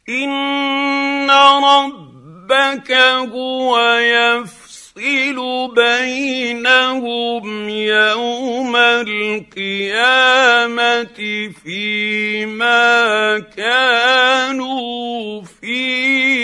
إن ربك هو يفصل بينهم يوم القيامة فيما كانوا فيه